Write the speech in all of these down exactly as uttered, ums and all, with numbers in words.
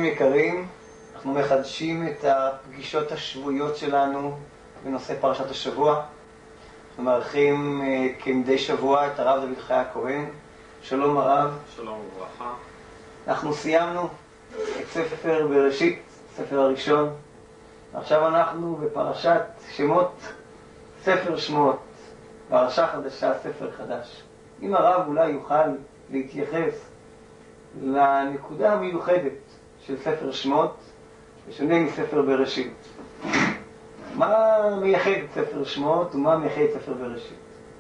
משתתפים יקרים, אנחנו מחדשים את הפגישות השבועיות שלנו בנושא פרשת השבוע. אנחנו מארחים uh, כמדי שבוע את הרב דוד חי הכהן. שלום הרב. שלום וברכה. אנחנו סיימנו את ספר בראשית, ספר הראשון. עכשיו אנחנו בפרשת שמות, ספר שמות, פרשה חדשה, ספר חדש. אם הרב אולי יוכל להתייחס לנקודה המיוחדת של ספר שמות, בשונה מספר בראשית. מה מייחד את ספר שמות ומה מייחד את ספר בראשית?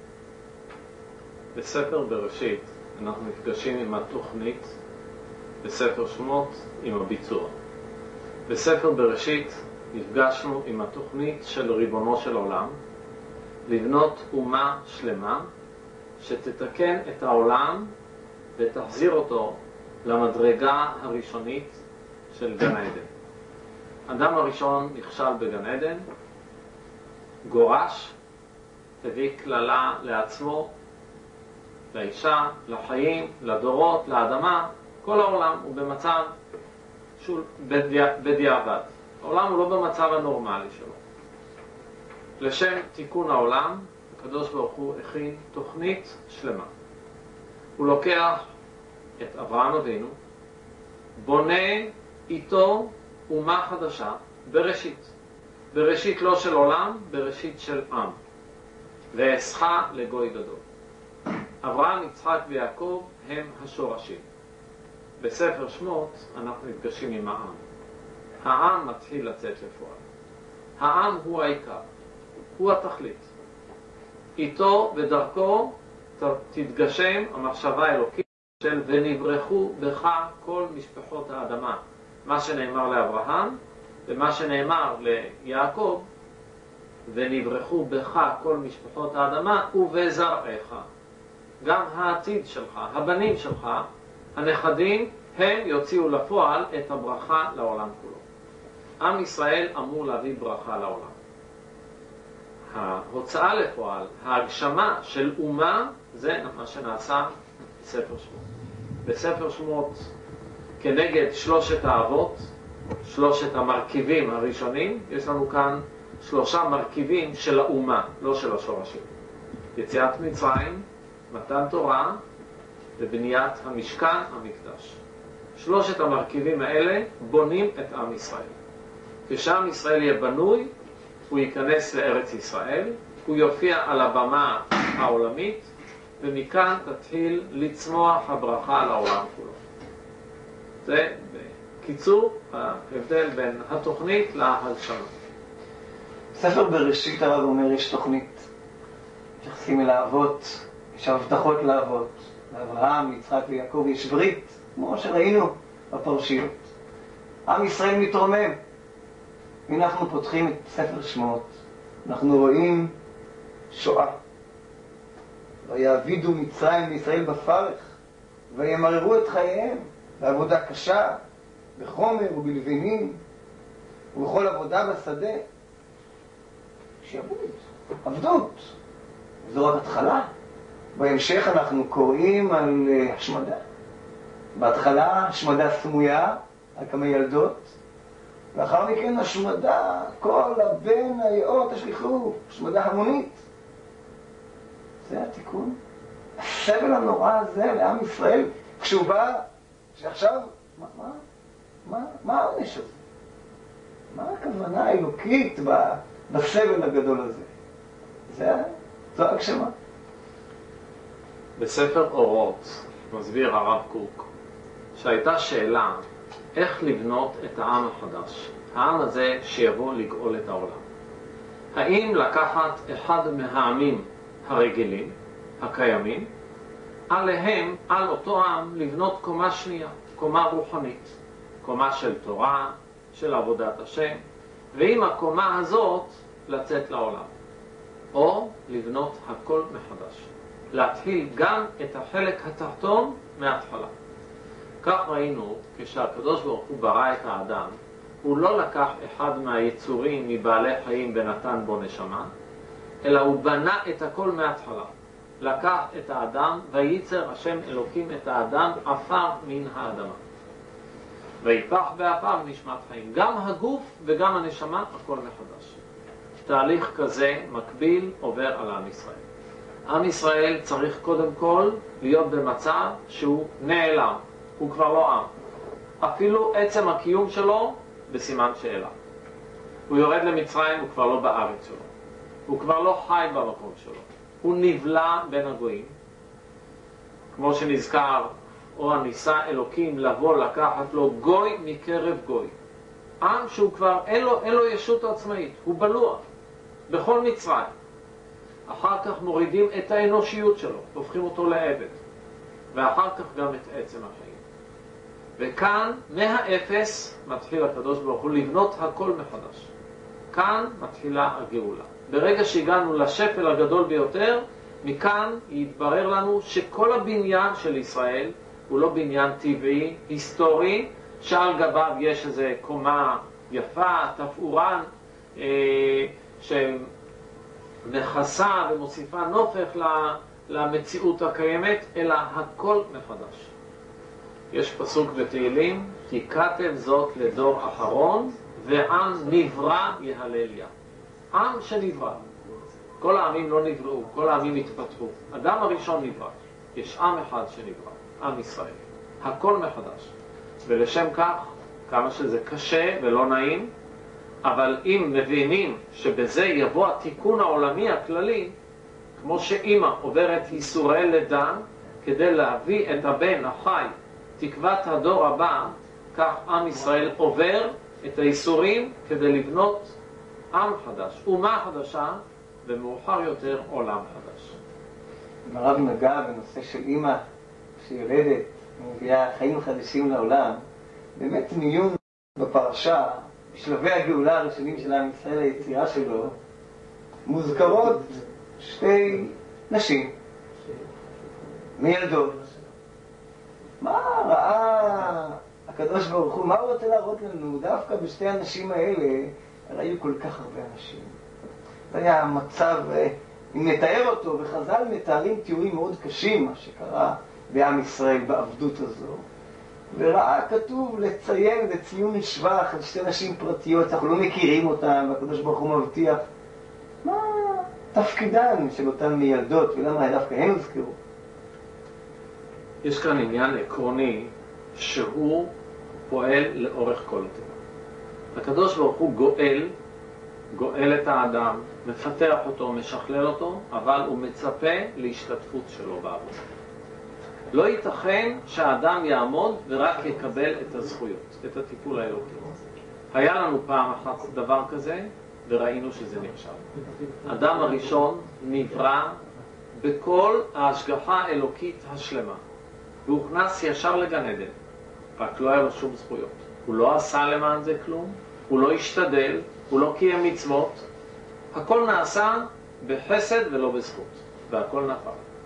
בספר בראשית אנחנו נפגשים עם התוכנית, בספר שמות עם הביצוע. בספר בראשית נפגשנו עם התוכנית של ריבונו של עולם, לבנות אומה שלמה שתתקן את העולם ותחזיר אותו למדרגה הראשונית של גן עדן. אדם הראשון נכשל בגן עדן, גורש, הביא כללה לעצמו, לאישה, לחיים, לדורות, לאדמה. כל העולם הוא במצב של בדיעבד. העולם הוא לא במצב הנורמלי שלו. לשם תיקון העולם, הקדוש ברוך הוא הכין תוכנית שלמה. הוא לוקח את אברהם אבינו, בונה איתו אומה חדשה בראשית. בראשית לא של עולם, בראשית של עם. ואעשך לגוי גדול. אברהם, יצחק ויעקב הם השורשים. בספר שמות אנחנו נפגשים עם העם. העם מתחיל לצאת לפועל. העם הוא העיקר, הוא התכלית. איתו ודרכו תתגשם המחשבה האלוקית של ונברחו בך כל משפחות האדמה. מה שנאמר לאברהם ומה שנאמר ליעקב, ונברחו בך כל משפחות האדמה ובזרעך. גם העתיד שלך, הבנים שלך, הנכדים, הם יוציאו לפועל את הברכה לעולם כולו. עם ישראל אמור להביא ברכה לעולם. ההוצאה לפועל, ההגשמה של אומה, זה מה שנעשה בספר שמות. בספר שמות, כנגד שלושת האבות, שלושת המרכיבים הראשונים, יש לנו כאן שלושה מרכיבים של האומה, לא של השורשים. יציאת מצרים, מתן תורה ובניית המשכן, המקדש. שלושת המרכיבים האלה בונים את עם ישראל. כשעם ישראל יהיה בנוי, הוא ייכנס לארץ ישראל, הוא יופיע על הבמה העולמית, ומכאן תתחיל לצמוח הברכה לעולם כולו. זה בקיצור ההבדל בין התוכנית להגשמה. ספר בראשית הרב אומר יש תוכנית. מתייחסים אל האבות, יש הבטחות לאבות. לאברהם, יצחק ויעקב יש ברית, כמו שראינו בפרשיות. עם ישראל מתרומם. אם אנחנו פותחים את ספר שמות, אנחנו רואים שואה. ויעבידו מצרים וישראל בפרך, וימררו את חייהם בעבודה קשה, בחומר ובלבנים, ובכל עבודה בשדה. שיעבוד, עבדות. זו רק התחלה. בהמשך אנחנו קוראים על השמדה. בהתחלה השמדה סמויה, על כמה ילדות, לאחר מכן השמדה, כל הבן היאות השליחו, השמדה המונית. זה התיקון. הסבל הנורא הזה לעם ישראל, כשהוא בא, שעכשיו, מה, מה, מה, מה העונש הזה? מה הכוונה האלוקית בסבל הגדול הזה? זה, זו הגשמה. בספר אורות מסביר הרב קוק שהייתה שאלה איך לבנות את העם החדש, העם הזה שיבוא לגאול את העולם. האם לקחת אחד מהעמים הרגילים, הקיימים, עליהם, על אותו עם, לבנות קומה שנייה, קומה רוחנית, קומה של תורה, של עבודת השם, ועם הקומה הזאת לצאת לעולם. או לבנות הכל מחדש. להתחיל גם את החלק התחתון מההתחלה. כך ראינו, כשהקדוש ברוך הוא ברא את האדם, הוא לא לקח אחד מהיצורים מבעלי חיים ונתן בו נשמה, אלא הוא בנה את הכל מההתחלה. לקח את האדם, וייצר השם אלוקים את האדם עפר מן האדמה. ויפח באפיו נשמת חיים. גם הגוף וגם הנשמה, הכל מחדש. תהליך כזה מקביל עובר על עם ישראל. עם ישראל צריך קודם כל להיות במצב שהוא נעלם, הוא כבר לא עם. אפילו עצם הקיום שלו בסימן שאלה. הוא יורד למצרים, הוא כבר לא בארץ שלו. הוא כבר לא חי במקום שלו. הוא נבלע בין הגויים. כמו שנזכר, או הניסה אלוקים לבוא לקחת לו גוי מקרב גוי. עם שהוא כבר אין לו, אין לו ישות עצמאית, הוא בלוע בכל מצרים. אחר כך מורידים את האנושיות שלו, הופכים אותו לעבד, ואחר כך גם את עצם החיים. וכאן מהאפס מתחיל הקדוש ברוך הוא לבנות הכל מחדש. כאן מתחילה הגאולה. ברגע שהגענו לשפל הגדול ביותר, מכאן יתברר לנו שכל הבניין של ישראל הוא לא בניין טבעי, היסטורי, שעל גביו יש איזו קומה יפה, תפאורן, אה, שמכסה ומוסיפה נופך למציאות הקיימת, אלא הכל מחדש. יש פסוק בתהילים, כי כתב זאת לדור אחרון, ועם נברא יהלליה. עם שנברא. כל העמים לא נבראו, כל העמים התפתחו. אדם הראשון נברא. יש עם אחד שנברא, עם ישראל. הכל מחדש. ולשם כך, כמה שזה קשה ולא נעים, אבל אם מבינים שבזה יבוא התיקון העולמי הכללי, כמו שאמא עוברת ייסורי לידה כדי להביא את הבן החי, תקוות הדור הבא, כך עם ישראל עובר את הייסורים כדי לבנות עם חדש, אומה חדשה, ומאוחר יותר עולם חדש. הרב נגע בנושא של אמא שיולדת, מביאה חיים חדשים לעולם. באמת מיון בפרשה, בשלבי הגאולה הראשונים של עם ישראל, היצירה שלו, מוזכרות שתי נשים, מילדות. מה ראה הקדוש ברוך הוא, מה הוא רוצה להראות לנו? דווקא בשתי הנשים האלה, היו כל כך הרבה אנשים. זה היה מצב, אם נתאר אותו, וחז"ל מתארים תיאורים מאוד קשים, מה שקרה בעם ישראל בעבדות הזו. וראה כתוב לציין לציון שבח על שתי נשים פרטיות, אנחנו לא מכירים אותן, והקדוש ברוך הוא מבטיח מה תפקידן של אותן מילדות, ולמה דווקא הם הוזכרו. יש כאן עניין עקרוני שהוא פועל לאורך כל הטבע. הקדוש ברוך הוא גואל, גואל את האדם, מפתח אותו, משכלל אותו, אבל הוא מצפה להשתתפות שלו בעבודה. לא ייתכן שהאדם יעמוד ורק יקבל את הזכויות, את הטיפול האלוקי. היה לנו פעם אחת דבר כזה, וראינו שזה נכשל. האדם הראשון נברא בכל ההשגחה האלוקית השלמה, והוכנס ישר לגן עדן, רק לא היה לו שום זכויות. הוא לא עשה למען זה כלום, הוא לא השתדל, הוא לא קיים מצוות, הכל נעשה בחסד ולא בזכות, והכל נפל.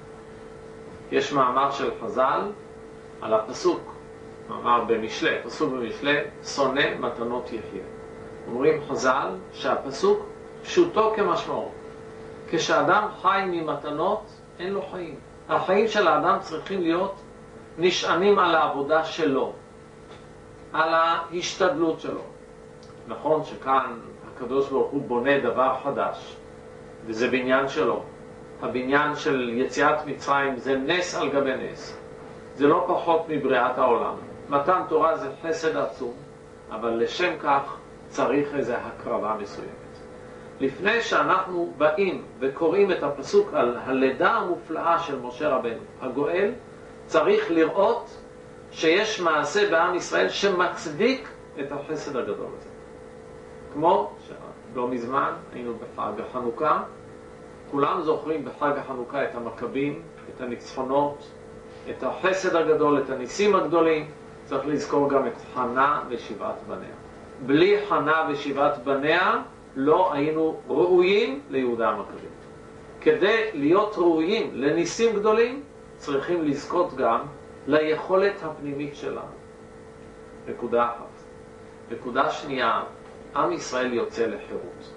יש מאמר של חז"ל על הפסוק, מאמר במשלי, פסוק במשלי, שונא מתנות יחיה. אומרים חז"ל שהפסוק פשוטו כמשמעו. כשאדם חי ממתנות, אין לו חיים. החיים של האדם צריכים להיות נשענים על העבודה שלו, על ההשתדלות שלו. נכון שכאן הקדוש ברוך הוא בונה דבר חדש, וזה בניין שלו. הבניין של יציאת מצרים זה נס על גבי נס. זה לא פחות מבריאת העולם. מתן תורה זה חסד עצום, אבל לשם כך צריך איזו הקרבה מסוימת. לפני שאנחנו באים וקוראים את הפסוק על הלידה המופלאה של משה רבנו, הגואל, צריך לראות שיש מעשה בעם ישראל שמצדיק את החסד הגדול הזה. כמו שלא מזמן היינו בחג החנוכה, כולם זוכרים בחג החנוכה את המכבים, את הניצחונות, את החסד הגדול, את הניסים הגדולים. צריך לזכור גם את חנה ושבעת בניה. בלי חנה ושבעת בניה לא היינו ראויים ליהודה המכבים. כדי להיות ראויים לניסים גדולים, צריכים לזכות גם ליכולת הפנימית שלנו. נקודה אחת. נקודה שנייה, עם ישראל יוצא לחירות.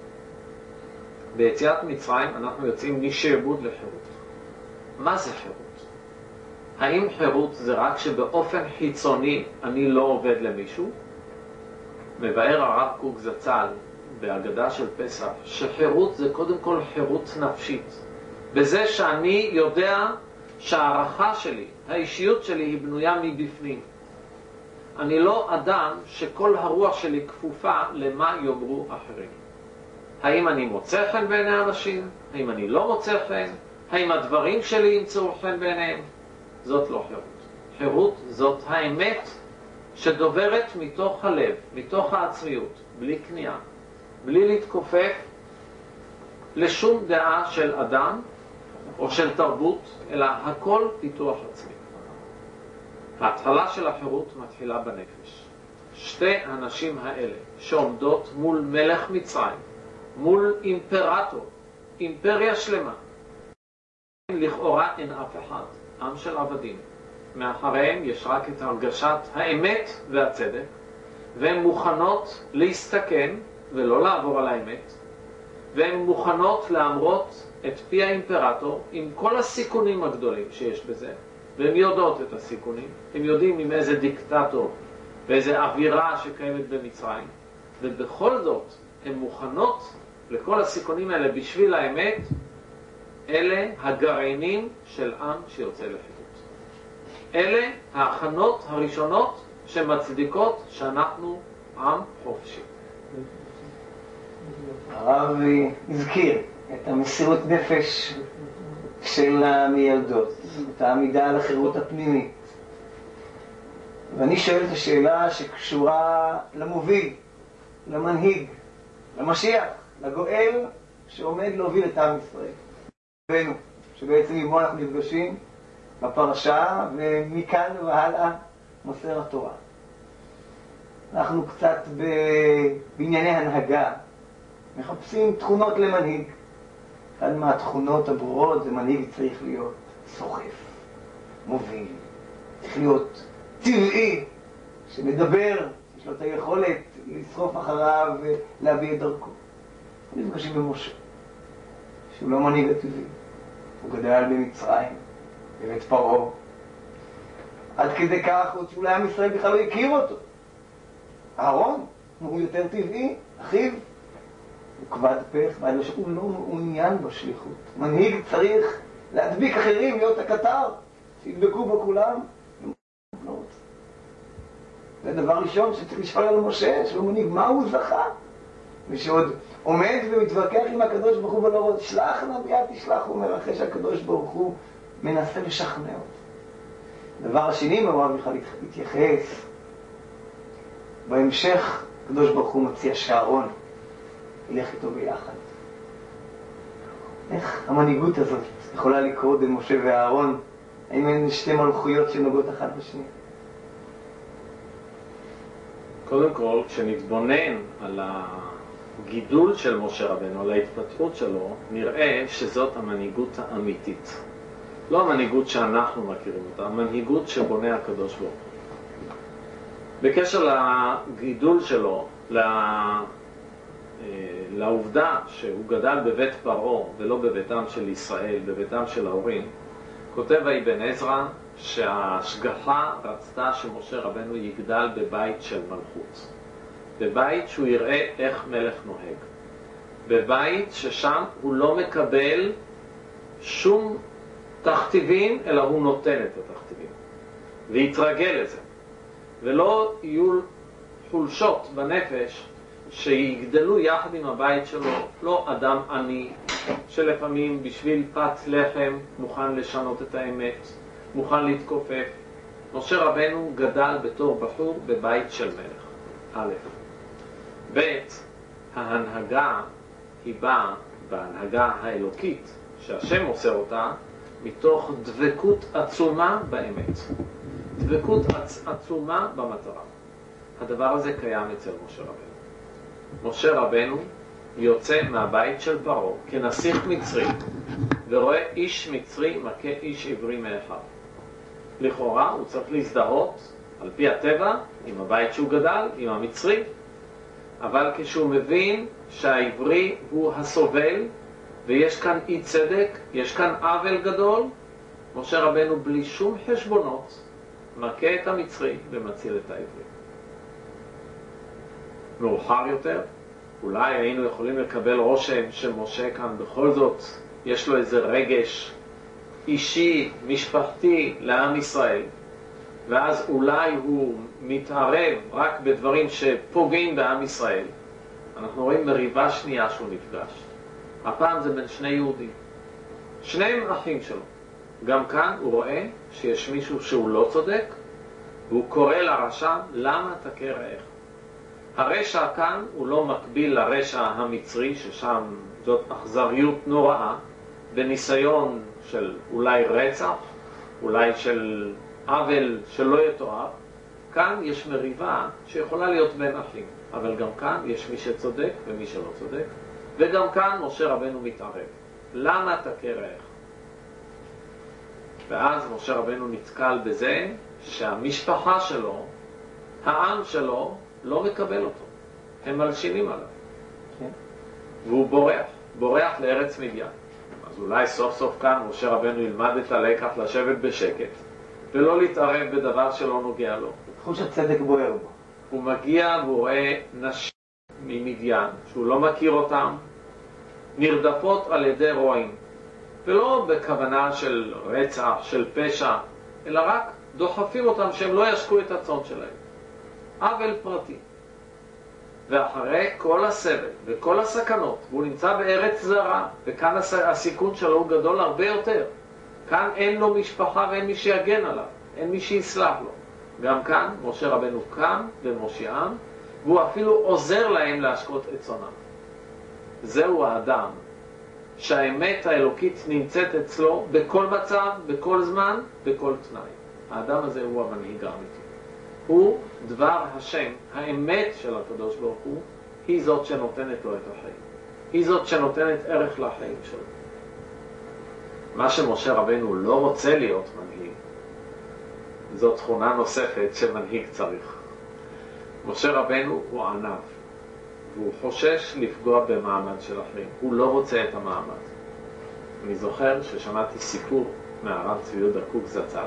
ביציאת מצרים אנחנו יוצאים משעבוד לחירות. מה זה חירות? האם חירות זה רק שבאופן חיצוני אני לא עובד למישהו? מבאר הרב קוק זצ"ל בהגדה של פסח שחירות זה קודם כל חירות נפשית, בזה שאני יודע שהערכה שלי, האישיות שלי היא בנויה מבפנים. אני לא אדם שכל הרוח שלי כפופה למה יאמרו אחרים. האם אני מוצא חן בעיני אנשים? האם אני לא מוצא חן? האם הדברים שלי ימצאו חן בעיניהם? זאת לא חירות. חירות זאת האמת שדוברת מתוך הלב, מתוך העצמיות, בלי כניעה, בלי להתכופף לשום דעה של אדם או של תרבות, אלא הכל פיתוח עצמי. ההתחלה של החירות מתחילה בנפש. שתי הנשים האלה שעומדות מול מלך מצרים, מול אימפרטור, אימפריה שלמה, לכאורה אין אף אחד, עם של עבדים. מאחריהם יש רק את הרגשת האמת והצדק, והן מוכנות להסתכן ולא לעבור על האמת, והן מוכנות להמרות את פי האימפרטור עם כל הסיכונים הגדולים שיש בזה, והן יודעות את הסיכונים, הם יודעים עם איזה דיקטטור ואיזה אווירה שקיימת במצרים, ובכל זאת הן מוכנות לכל הסיכונים האלה בשביל האמת. אלה הגרעינים של עם שיוצא לחירות. אלה ההכנות הראשונות שמצדיקות שאנחנו עם חופשי. הרב הזכיר את המסירות נפש של המילדות, את העמידה על החירות הפנימית. ואני שואל את השאלה שקשורה למוביל, למנהיג, למשיח, לגואל שעומד להוביל את עם ישראל. שבעצם עמו אנחנו נפגשים בפרשה, ומכאן והלאה מוסר התורה. אנחנו קצת בענייני הנהגה, מחפשים תכונות למנהיג. אחד מהתכונות הברורות זה מנהיג צריך להיות סוחף, מוביל, צריך להיות טבעי, שמדבר, יש לו את היכולת לסחוף אחריו ולהביא את דרכו. אנחנו נפגשים במשה, שהוא לא מנהיג הטבעי. הוא גדל במצרים, בבית פרעה. עד כדי כך שאולי עם ישראל בכלל לא הכיר אותו. אהרון הוא יותר טבעי, אחיו. הוא כבד פך, הוא לא מעוניין בשליחות. מנהיג צריך להדביק אחרים, להיות הקטר, שידבקו בו כולם. לא רוצה. זה דבר ראשון שצריך לשאול על משה, שהוא מנהיג מה הוא זכה. ושעוד עומד ומתווכח עם הקדוש ברוך הוא ולא רוצה, שלח נא ביד תשלח, הוא אומר, אחרי שהקדוש ברוך הוא מנסה לשכנע אותו. דבר השני, מרוב בכלל להתייחס, בהמשך הקדוש ברוך הוא מציע שאהרון ילך איתו ביחד. איך המנהיגות הזאת יכולה לקרות בין משה ואהרון? האם אין שתי מלכויות שנוגעות אחת בשנייה? קודם כל, כשנתבונן על הגידול של משה רבנו, על ההתפתחות שלו, נראה שזאת המנהיגות האמיתית. לא המנהיגות שאנחנו מכירים אותה, המנהיגות שבונה הקדוש ברוך הוא. בקשר לגידול שלו, לעובדה שהוא גדל בבית פרעה ולא בביתם של ישראל, בביתם של ההורים, כותב אבן עזרא שההשגחה רצתה שמשה רבנו יגדל בבית של מלכות, בבית שהוא יראה איך מלך נוהג, בבית ששם הוא לא מקבל שום תכתיבים אלא הוא נותן את התכתיבים ויתרגל לזה, ולא יהיו חולשות בנפש שיגדלו יחד עם הבית שלו. לא אדם עני שלפעמים בשביל פת לחם מוכן לשנות את האמת, מוכן להתכופף. משה רבנו גדל בתור בחור בבית של מלך. א', ב', ההנהגה היא באה בהנהגה האלוקית שהשם מוסר אותה מתוך דבקות עצומה באמת, דבקות עצ... עצומה במטרה. הדבר הזה קיים אצל משה רבנו. משה רבנו יוצא מהבית של פרעה כנסיך מצרי ורואה איש מצרי מכה איש עברי מאחיו. לכאורה הוא צריך להזדהות על פי הטבע עם הבית שהוא גדל, עם המצרי, אבל כשהוא מבין שהעברי הוא הסובל ויש כאן אי צדק, יש כאן עוול גדול, משה רבנו בלי שום חשבונות מכה את המצרי ומציל את העברי. מאוחר יותר, אולי היינו יכולים לקבל רושם שמשה כאן בכל זאת יש לו איזה רגש אישי, משפחתי לעם ישראל, ואז אולי הוא מתערב רק בדברים שפוגעים בעם ישראל. אנחנו רואים מריבה שנייה שהוא נפגש. הפעם זה בין שני יהודים. שניהם אחים שלו. גם כאן הוא רואה שיש מישהו שהוא לא צודק, והוא קורא לרשע, למה תכה רעך? הרשע כאן הוא לא מקביל לרשע המצרי, ששם זאת אכזריות נוראה, בניסיון של אולי רצח, אולי של עוול שלא יתואר. כאן יש מריבה שיכולה להיות בין אחים, אבל גם כאן יש מי שצודק ומי שלא צודק, וגם כאן משה רבנו מתערב. למה תכה רעך? ואז משה רבנו נתקל בזה שהמשפחה שלו, העם שלו, לא מקבל אותו. הם מלשינים עליו. כן. והוא בורח, בורח לארץ מדיין. אז אולי סוף סוף כאן משה רבנו ילמד את הלקח לשבת בשקט, ולא להתערב בדבר שלא נוגע לו. חוש הצדק בוער בו. הוא מגיע והוא רואה נשים ממדיין, שהוא לא מכיר אותם, נרדפות על ידי רועים. ולא בכוונה של רצח, של פשע, אלא רק דוחפים אותם שהם לא ישקו את הצאן שלהם. עוול פרטי. ואחרי כל הסבל וכל הסכנות, והוא נמצא בארץ זרה, וכאן הסיכון שלו הוא גדול הרבה יותר. כאן אין לו משפחה ואין מי שיגן עליו, אין מי שיסלח לו. גם כאן משה רבנו קם ומושיעם, והוא אפילו עוזר להם להשקות את צאנם. זהו האדם שהאמת האלוקית נמצאת אצלו בכל מצב, בכל זמן, בכל תנאי. האדם הזה הוא המנהיג האמיתי. הוא דבר השם, האמת של הקדוש ברוך הוא, היא זאת שנותנת לו את החיים. היא זאת שנותנת ערך לחיים שלו. מה שמשה רבנו לא רוצה להיות מנהיג, זאת תכונה נוספת שמנהיג צריך. משה רבנו הוא ענב, והוא חושש לפגוע במעמד של אחרים. הוא לא רוצה את המעמד. אני זוכר ששמעתי סיפור מהרב צבי יהודה קוק זצ"ל,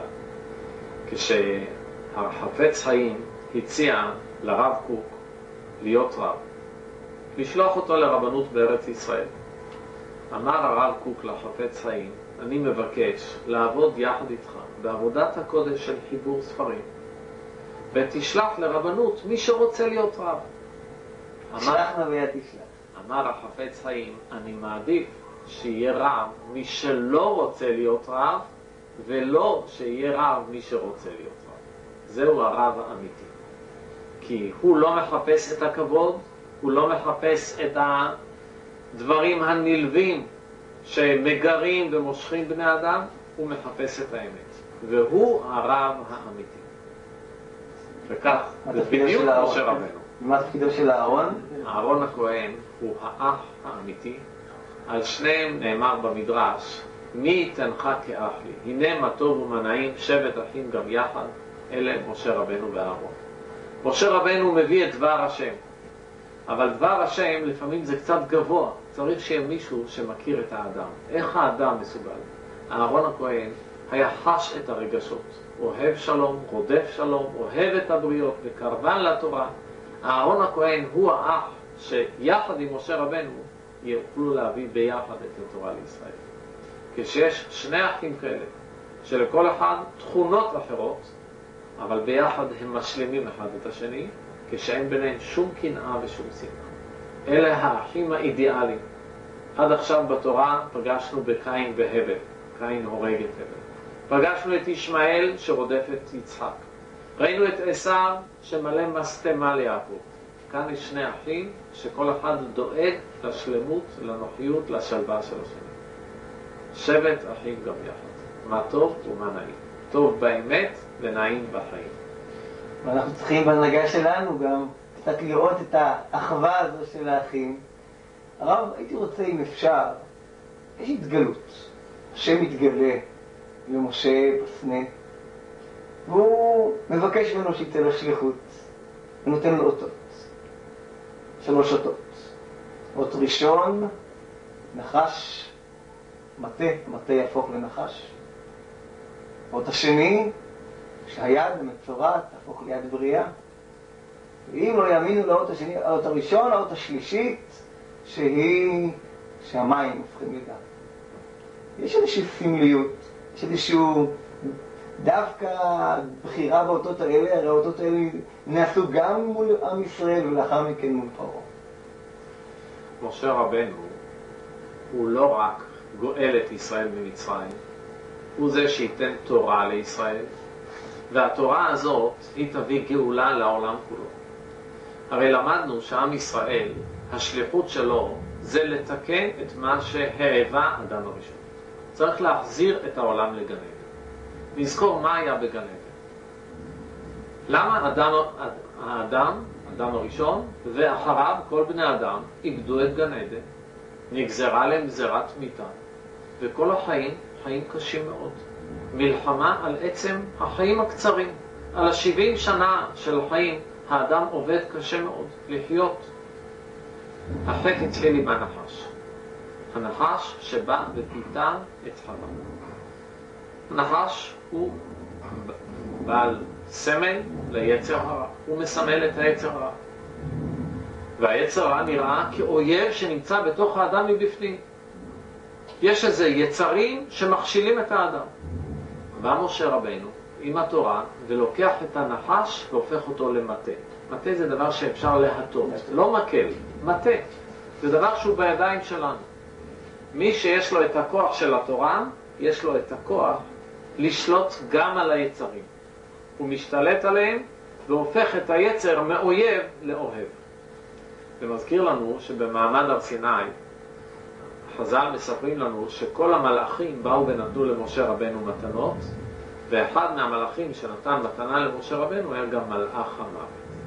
כשהחפץ חיים הציע לרב קוק להיות רב, לשלוח אותו לרבנות בארץ ישראל. אמר הרב קוק לחפץ חיים, אני מבקש לעבוד יחד איתך בעבודת הקודש של חיבור ספרים, ותשלח לרבנות מי שרוצה להיות רב. שלחנו ויד תשלח. אמר החפץ חיים, אני מעדיף שיהיה רב מי שלא רוצה להיות רב, ולא שיהיה רב מי שרוצה להיות רב. זהו הרב האמיתי. כי הוא לא מחפש את הכבוד, הוא לא מחפש את הדברים הנלווים שמגרים ומושכים בני אדם, הוא מחפש את האמת. והוא הרב האמיתי. וכך, זה בדיוק משה רבנו. מה תפקידו של אהרון? אהרון הכהן הוא האח האמיתי. על שניהם נאמר במדרש, מי יתנך כאח לי? הנה מה טוב ומה נעים, שבט אחים גם יחד, אלה משה רבנו ואהרון. משה רבנו מביא את דבר השם, אבל דבר השם לפעמים זה קצת גבוה, צריך שיהיה מישהו שמכיר את האדם. איך האדם מסוגל? אהרון הכהן היה חש את הרגשות, אוהב שלום, רודף שלום, אוהב את הבריות וקרבן לתורה. אהרון הכהן הוא האח שיחד עם משה רבנו יוכלו להביא ביחד את התורה לישראל. כשיש שני אחים כאלה, שלכל אחד תכונות אחרות, אבל ביחד הם משלימים אחד את השני, כשאין ביניהם שום קנאה ושום שנאה. אלה האחים האידיאליים. עד עכשיו בתורה פגשנו בקין והבל, קין הורג את הבל. פגשנו את ישמעאל שרודף את יצחק. ראינו את עשיו שמלא מסתמה ליעקב. כאן יש שני אחים שכל אחד דואג לשלמות, לנוחיות, לשלווה של השני. שבט אחים גם יחד. מה טוב ומה נעים. טוב באמת ונעים בחיים. ואנחנו צריכים בהנהגה שלנו גם קצת לראות את האחווה הזו של האחים. הרב, הייתי רוצה אם אפשר, יש התגלות. השם מתגלה למשה בסנה, והוא מבקש ממנו שיצא לשליחות. הוא נותן לו אותות. שלוש אותות. אות ראשון, נחש, מטה, מטה יהפוך לנחש. האות השני, שהיד המצורעת תהפוך ליד בריאה. ואם לא יאמינו לאות השני, האות הראשון, האות השלישית, שהיא, שהמים הופכים לדם. יש איזושהי סמליות, יש איזשהו, דווקא בחירה באותות האלה, הרי האותות האלה נעשו גם מול עם ישראל ולאחר מכן מול פרעה. משה רבנו הוא לא רק גואל את ישראל ממצרים, הוא זה שייתן תורה לישראל, והתורה הזאת היא תביא גאולה לעולם כולו. הרי למדנו שעם ישראל, השליחות שלו זה לתקן את מה שהאהבה אדם הראשון. צריך להחזיר את העולם לגן עדן. נזכור מה היה בגן עדן. למה אדם, האדם, אדם הראשון, ואחריו כל בני אדם איבדו את גן עדן, נגזרה להם גזירת מיתה, וכל החיים חיים קשים מאוד. מלחמה על עצם החיים הקצרים, על השבעים שנה של החיים, האדם עובד קשה מאוד לחיות. החטא התחיל עם הנחש. הנחש שבא ופיתה את חווה. הנחש הוא בעל סמל ליצר הרע. הוא מסמל את היצר הרע. והיצר הרע נראה כאויב שנמצא בתוך האדם מבפנים. יש איזה יצרים שמכשילים את האדם. בא משה רבנו עם התורה ולוקח את הנחש והופך אותו למטה. מטה זה דבר שאפשר להטות, לא מקל, מטה. זה דבר שהוא בידיים שלנו. מי שיש לו את הכוח של התורה, יש לו את הכוח לשלוט גם על היצרים. הוא משתלט עליהם והופך את היצר מאויב לאוהב. זה מזכיר לנו שבמעמד הר סיני, חז"ל מספרים לנו שכל המלאכים באו ונתנו למשה רבנו מתנות, ואחד מהמלאכים שנתן מתנה למשה רבנו היה גם מלאך המוות.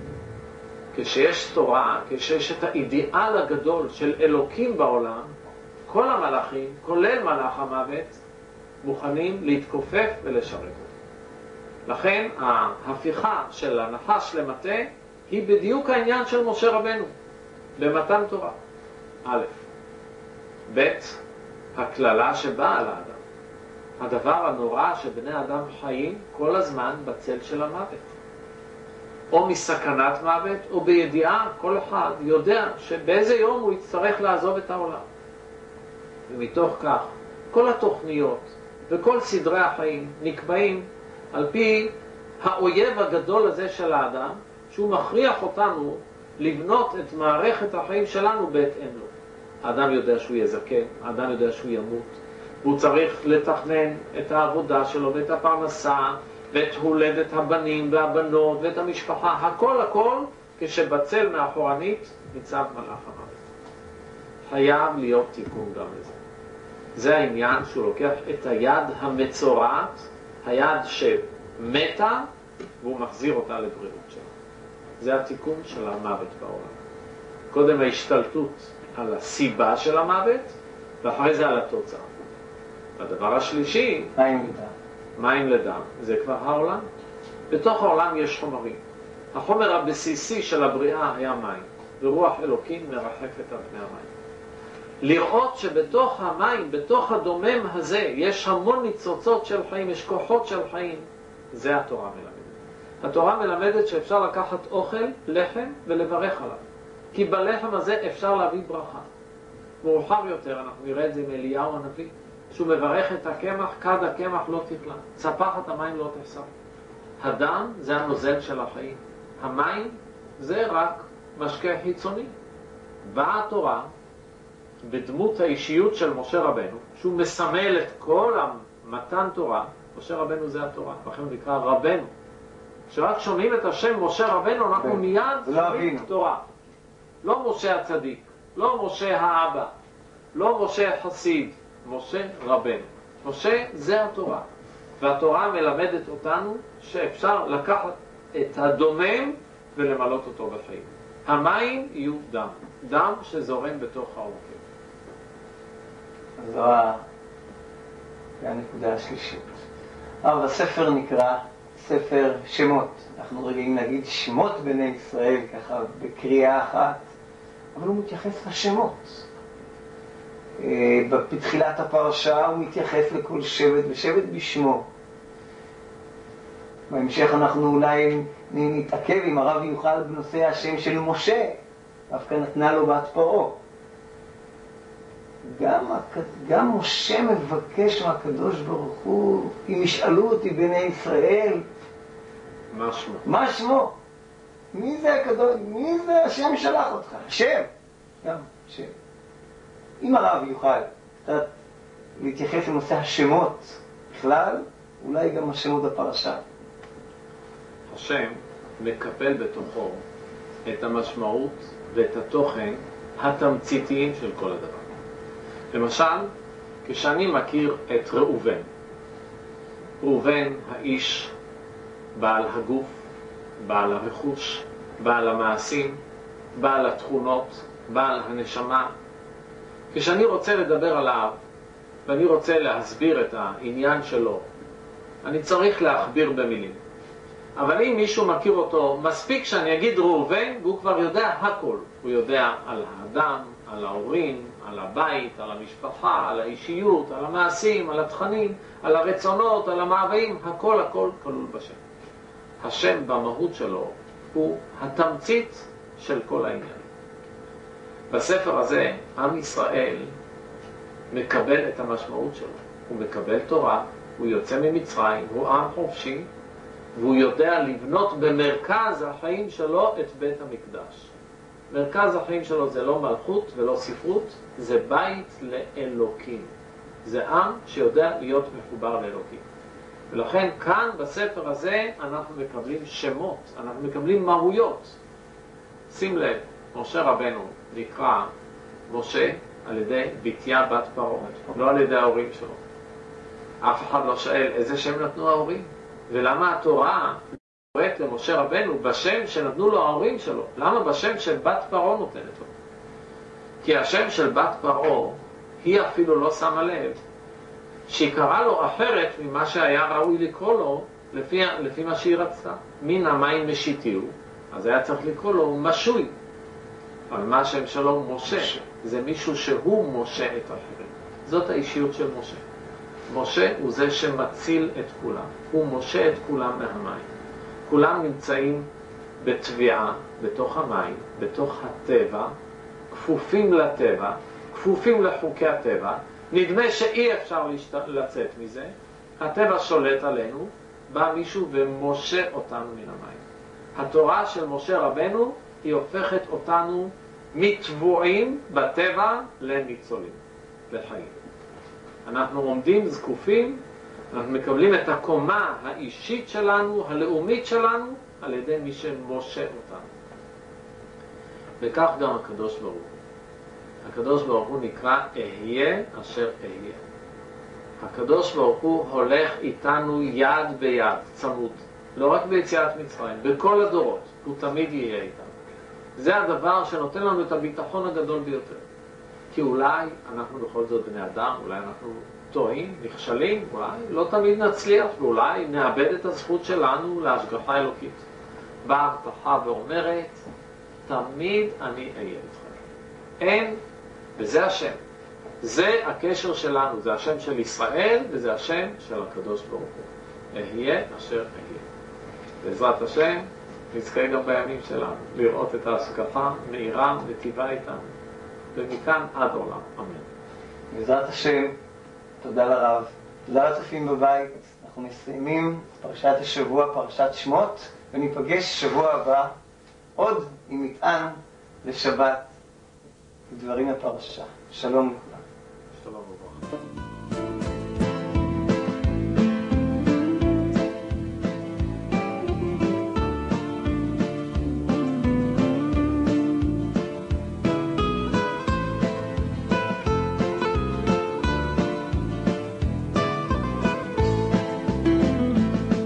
כשיש תורה, כשיש את האידיאל הגדול של אלוקים בעולם, כל המלאכים, כולל מלאך המוות, מוכנים להתכופף ולשרת אותו. לכן ההפיכה של הנחש למטה היא בדיוק העניין של משה רבנו, במתן תורה. א', ב', הכללה שבאה על האדם. הדבר הנורא שבני אדם חיים כל הזמן בצל של המוות. או מסכנת מוות, או בידיעה, כל אחד יודע שבאיזה יום הוא יצטרך לעזוב את העולם. ומתוך כך, כל התוכניות וכל סדרי החיים נקבעים על פי האויב הגדול הזה של האדם, שהוא מכריח אותנו לבנות את מערכת החיים שלנו בהתאם לו. האדם יודע שהוא יזקן, האדם יודע שהוא ימות, והוא צריך לתכנן את העבודה שלו ואת הפרנסה, ואת הולדת הבנים והבנות ואת המשפחה, הכל הכל, כשבצל מאחורנית ניצב מלאך המוות. חייב להיות תיקון גם לזה. זה העניין שהוא לוקח את היד המצורעת, היד שמתה, והוא מחזיר אותה לבריאות שלה. זה התיקון של המוות בעולם. קודם ההשתלטות על הסיבה של המוות, ואחרי זה על התוצאה. הדבר השלישי, מים לדם. מים לדם, זה כבר העולם. בתוך העולם יש חומרים. החומר הבסיסי של הבריאה היה מים, ורוח אלוקים מרחפת על פני המים. לראות שבתוך המים, בתוך הדומם הזה, יש המון ניצוצות של חיים, יש כוחות של חיים, זה התורה מלמדת. התורה מלמדת שאפשר לקחת אוכל, לחם, ולברך עליו. כי בלחם הזה אפשר להביא ברכה. מאוחר יותר, אנחנו נראה את זה עם אליהו הנביא, שהוא מברך את הקמח, כד הקמח לא תכלה, צפחת המים לא תחסר. הדם זה הנוזל של החיים. המים זה רק משקה חיצוני. באה התורה בדמות האישיות של משה רבנו, שהוא מסמל את כל המתן תורה. משה רבנו זה התורה, לכן הוא נקרא רבנו. כשרק שומעים את השם משה רבנו, אנחנו מיד שומעים תורה. לא משה הצדיק, לא משה האבא, לא משה חסיד, משה רבנו. משה זה התורה. והתורה מלמדת אותנו שאפשר לקחת את הדומם ולמלות אותו בחיים. המים יהיו דם, דם שזורם בתוך העורקים. זו הנקודה השלישית. אבל הספר נקרא ספר שמות. אנחנו רגילים להגיד שמות בני ישראל ככה בקריאה אחת, אבל הוא מתייחס לשמות. בתחילת הפרשה הוא מתייחס לכל שבט ושבט בשמו. בהמשך אנחנו אולי נתעכב עם הרב יוכל בנושא השם של משה, דווקא נתנה לו בת פרעה. גם, גם משה מבקש מהקדוש ברוך הוא, אם ישאלו אותי בני ישראל, מה שמו? מה שמו? מי זה הקדוש, מי זה השם שלח אותך? השם. גם, השם. אם הרב יוכל קצת להתייחס לנושא השמות בכלל, אולי גם השמות בפרשה. השם מקפל בתוכו את המשמעות ואת התוכן התמציתיים של כל הדבר. למשל, כשאני מכיר את ראובן, ראובן האיש בעל הגוף, בעל הרכוש, בעל המעשים, בעל התכונות, בעל הנשמה. כשאני רוצה לדבר עליו ואני רוצה להסביר את העניין שלו, אני צריך להכביר במילים. אבל אם מישהו מכיר אותו, מספיק שאני אגיד ראובן והוא כבר יודע הכל. הוא יודע על האדם, על ההורים, על הבית, על המשפחה, על האישיות, על המעשים, על התכנים, על הרצונות, על המאוויים, הכל הכל כלול בשם. השם במהות שלו הוא התמצית של כל העניין. בספר הזה עם ישראל מקבל את המשמעות שלו. הוא מקבל תורה, הוא יוצא ממצרים, הוא עם חופשי, והוא יודע לבנות במרכז החיים שלו את בית המקדש. מרכז החיים שלו זה לא מלכות ולא ספרות, זה בית לאלוקים. זה עם שיודע להיות מחובר לאלוקים. ולכן כאן בספר הזה אנחנו מקבלים שמות, אנחנו מקבלים מהויות. שים לב, משה רבנו נקרא משה על ידי בתיה בת פרעה, לא על ידי ההורים שלו. אף אחד לא שואל איזה שם נתנו ההורים, ולמה התורה קוראת למשה רבנו בשם שנתנו לו ההורים שלו. למה בשם של בת פרעה נותנת לו? כי השם של בת פרעה היא אפילו לא שמה לב שהיא קראה לו אחרת ממה שהיה ראוי לקרוא לו לפי, לפי מה שהיא רצתה. מן המים משיתיהו, אז היה צריך לקרוא לו משוי. אבל מה השם שלו? משה. משה. זה מישהו שהוא משה את האחרים. זאת האישיות של משה. משה הוא זה שמציל את כולם. הוא משה את כולם מהמים. כולם נמצאים בתביעה, בתוך המים, בתוך הטבע, כפופים לטבע, כפופים לחוקי הטבע. נדמה שאי אפשר להשת... לצאת מזה. הטבע שולט עלינו, בא מישהו ומשה אותנו מן המים. התורה של משה רבנו היא הופכת אותנו מתבועים בטבע לניצולים, לחיים. אנחנו עומדים זקופים, אנחנו מקבלים את הקומה האישית שלנו, הלאומית שלנו, על ידי מי שמשה אותנו. וכך גם הקדוש ברוך הוא. הקדוש ברוך הוא נקרא אהיה אשר אהיה. הקדוש ברוך הוא הולך איתנו יד ביד, צמוד. לא רק ביציאת מצרים, בכל הדורות, הוא תמיד יהיה איתנו. זה הדבר שנותן לנו את הביטחון הגדול ביותר. כי אולי אנחנו בכל זאת בני אדם, אולי אנחנו טועים, נכשלים, אולי לא תמיד נצליח, ואולי נאבד את הזכות שלנו להשגחה אלוקית. באה הבטחה ואומרת, תמיד אני אהיה איתכם. אין, וזה השם. זה הקשר שלנו, זה השם של ישראל, וזה השם של הקדוש ברוך הוא. אהיה אשר אהיה. בעזרת השם, נזכה גם בימים שלנו, לראות את ההשגחה מאירה וטבעה איתנו. ומכאן עד עולם. אמן. בעזרת השם, תודה לרב. תודה לצופים בבית. אנחנו מסיימים פרשת השבוע, פרשת שמות, וניפגש שבוע הבא עוד עם מטען לשבת, דברים לפרשה. שלום לכולם. שלום וברכה.